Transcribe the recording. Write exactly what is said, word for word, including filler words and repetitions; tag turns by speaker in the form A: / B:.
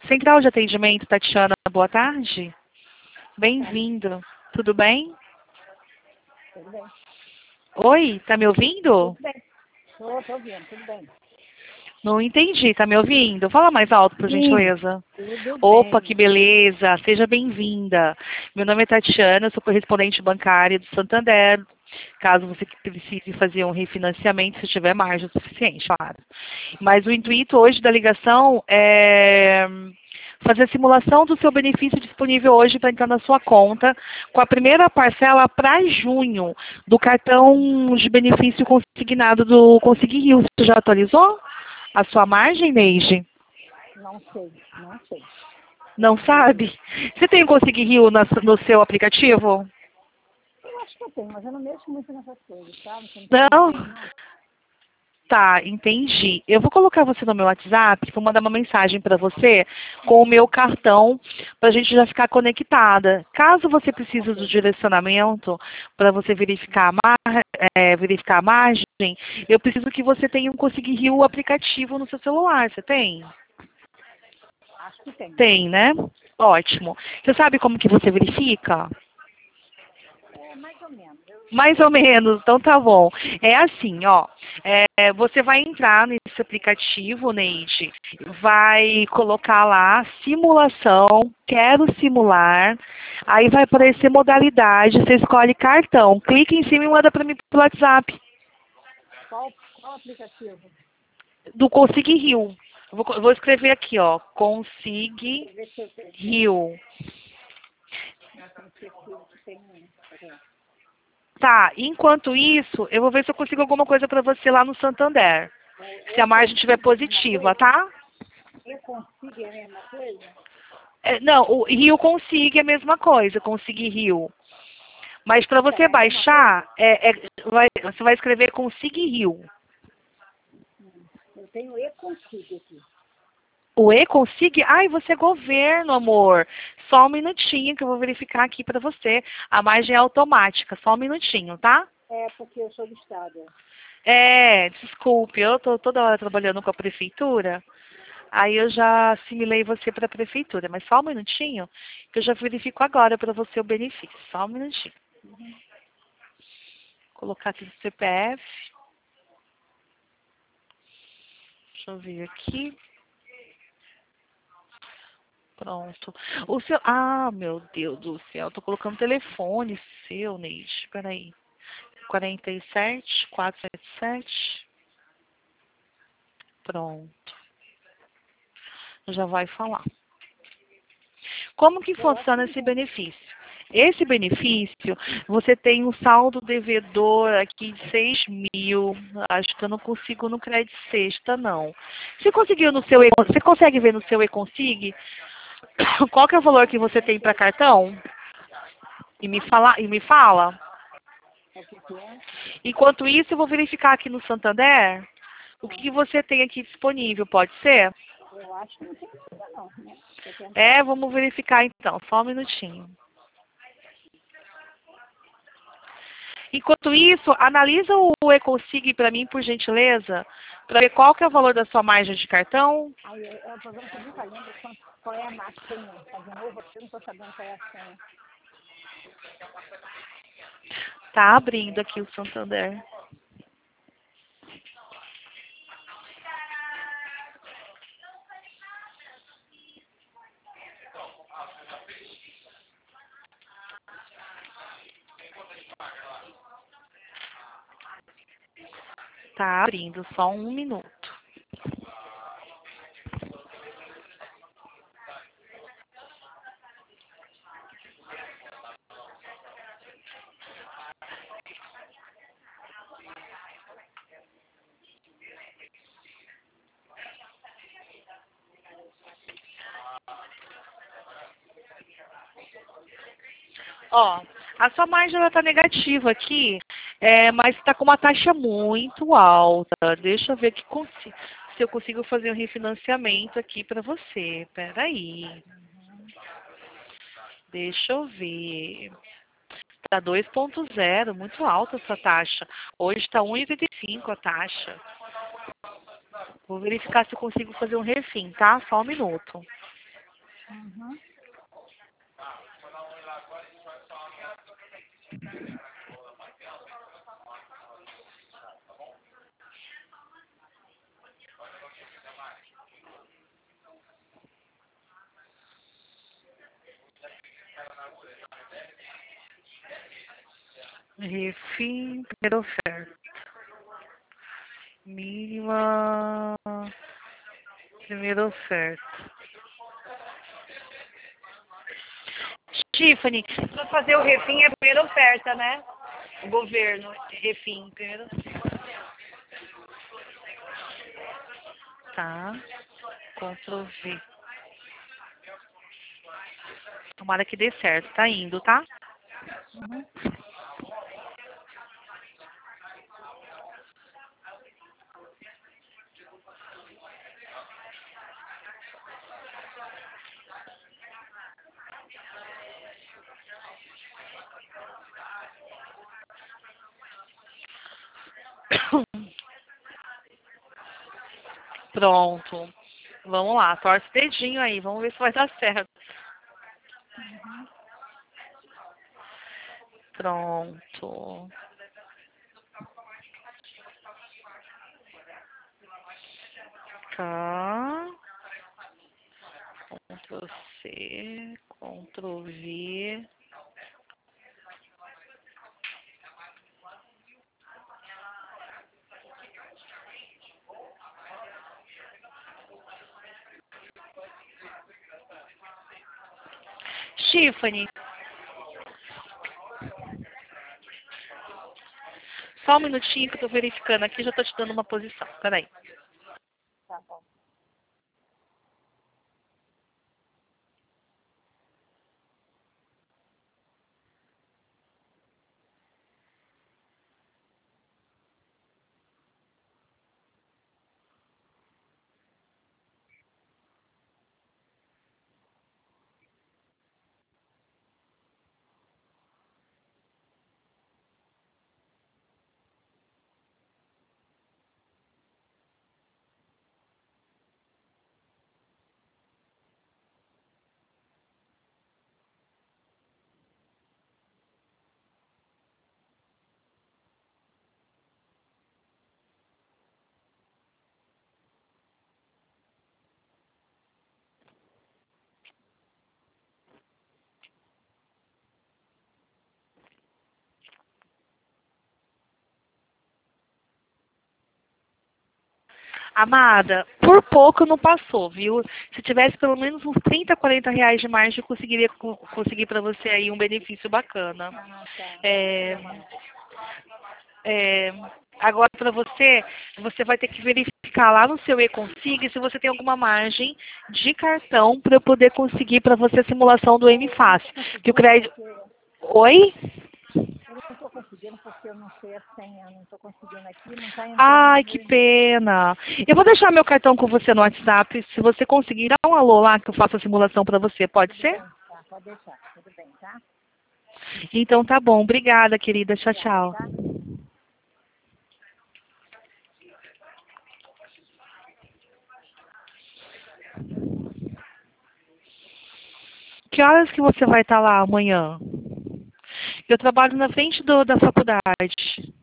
A: Central de Atendimento, Tatiana, boa tarde. Bem-vindo. Tudo bem?
B: Tudo bem.
A: Oi, tá me ouvindo?
B: Tudo bem. Estou tô ouvindo, tudo bem.
A: Não entendi, tá me ouvindo? Fala mais alto, por
B: Sim,
A: gentileza.
B: tudo
A: Opa,
B: bem.
A: que beleza. Seja bem-vinda. Meu nome é Tatiana, eu sou correspondente bancária do Santander. Caso você precise fazer um refinanciamento, se tiver margem suficiente, claro. Mas o intuito hoje da ligação é fazer a simulação do seu benefício disponível hoje para entrar na sua conta, com a primeira parcela para junho do cartão de benefício consignado do Consegui Rio. Você já atualizou a sua margem, Neide?
B: Não sei, não sei.
A: Não sabe? Você tem o Consegui Rio na- no seu aplicativo?
B: Eu acho que eu tenho, mas eu não mexo muito nessas coisas, tá? Você não precisa
A: Não?
B: dizer, não.
A: Tá, entendi. Eu vou colocar você no meu WhatsApp, vou mandar uma mensagem para você com o meu cartão, para a gente já ficar conectada. Caso você precise do
B: Ok.
A: direcionamento para você verificar a, mar, é, verificar a margem, eu preciso que você tenha um Consegui Rio aplicativo no seu celular. Você tem?
B: Acho que tem.
A: Tem, né? Ótimo. Você sabe como que você verifica?
B: É, mais ou menos. Eu,
A: Mais ou menos, então tá bom. É assim, ó. É, você vai entrar nesse aplicativo, Neide, vai colocar lá simulação, quero simular, aí vai aparecer modalidade, você escolhe cartão, clica em cima e manda para mim pelo WhatsApp,
B: qual, qual aplicativo?
A: do Consig Rio. Eu Vou, eu vou escrever aqui, ó, Consig
B: Deixa eu ver se eu tenho.
A: Rio.
B: Não tenho certeza que tem um. Peraí.
A: Tá, enquanto isso, eu vou ver se eu consigo alguma coisa para você lá no Santander.
B: É,
A: Se a
B: eu
A: margem estiver
B: consigo a mesma
A: positiva,
B: coisa?
A: tá?
B: Eu consigo a mesma coisa?
A: É, não, o Rio Consig é a mesma coisa, Consig Rio. Mas para
B: Então,
A: você
B: é a mesma coisa?
A: baixar, é, é, vai- você vai escrever Consig Rio.
B: Hum. Eu tenho e consigo aqui.
A: O E Consig, ai, você é governo, amor. Só um minutinho que eu vou verificar aqui para você. A margem é automática, só um minutinho, tá?
B: É porque eu sou do Estado.
A: É, desculpe, eu tô toda hora trabalhando com a prefeitura. Aí eu já assimilei você para a prefeitura, mas só um minutinho, que eu já verifico agora para você o benefício. Só um minutinho.
B: Uhum.
A: Vou colocar aqui no C P F. Deixa eu ver aqui. Pronto. O seu. Ah, meu Deus do céu. Tô colocando telefone seu, Neide. Espera aí. quarenta e sete, quatrocentos e setenta e sete. Pronto. Já vai falar. Como que
B: Eu acho que
A: funciona
B: não
A: esse
B: tem.
A: benefício? Esse benefício, você tem um saldo devedor aqui de seis mil. Acho que eu não consigo no crédito sexta, não. Você conseguiu no seu, E- você consegue ver no seu e-consig qual que é o valor que você tem para cartão? E me fala, e me fala.
B: É o que que é?
A: Enquanto isso, eu vou verificar aqui no Santander o que, que você tem aqui disponível, pode ser?
B: Eu acho que não tem nada não, né? Deixa eu tentar.
A: É, vamos verificar então, só um minutinho. Enquanto isso, analisa o e-consig para mim, por gentileza, para ver qual que é o valor da sua margem de cartão.
B: Aí é, é o problema que eu nunca lembro quanto, qual é a senha. Tá de novo, eu não estou sabendo qual é a senha.
A: Tá abrindo aqui o Santander. Tá abrindo, só um minuto. Ó, a sua margem ela tá negativa aqui, é, mas está com uma taxa muito alta. Deixa eu ver que consi- se eu consigo fazer um refinanciamento aqui para você. Peraí. Deixa eu ver. Tá dois ponto zero, muito alta essa taxa. Hoje está um e oitenta e cinco a taxa. Vou verificar se eu consigo fazer um refim, tá? Só um minuto.
B: Uhum.
A: Refim, primeira oferta. Mínima, primeira oferta. Tiffany, para fazer o refim é a primeira oferta, né? O governo, refim, primeira oferta. Tá, Ctrl V. Tomara que dê certo, tá indo, tá?
B: Uhum.
A: Pronto. Vamos lá, torce o dedinho aí, vamos ver se vai dar certo.
B: Uhum.
A: Pronto. Tá. Ctrl C, Ctrl V. Tiffany, só um minutinho que eu tô verificando aqui, já tô te dando uma posição. Peraí.
B: Tá bom.
A: Amada, por pouco não passou, viu? Se tivesse pelo menos uns trinta, quarenta reais de margem, eu conseguiria co- conseguir para você aí um benefício bacana.
B: Ah, tá.
A: É, é, agora para você, você vai ter que verificar lá no seu e-config se você tem alguma margem de cartão para eu poder conseguir para você a simulação do M Fácil. Que o crédito. Oi?
B: Eu não estou conseguindo porque eu não sei a senha, eu não estou conseguindo aqui, não está entrando
A: Ai,
B: no
A: que
B: e-mail.
A: pena. Eu vou deixar meu cartão com você no WhatsApp. Se você conseguir, dá um alô lá que eu faço a simulação para você. Pode
B: Tudo
A: ser?
B: bem, tá, pode deixar, tudo bem, tá?
A: Então tá bom. Obrigada, querida. Tchau,
B: Obrigada,
A: tchau.
B: tá?
A: Que horas que você vai estar lá amanhã? Eu trabalho na frente do, da faculdade.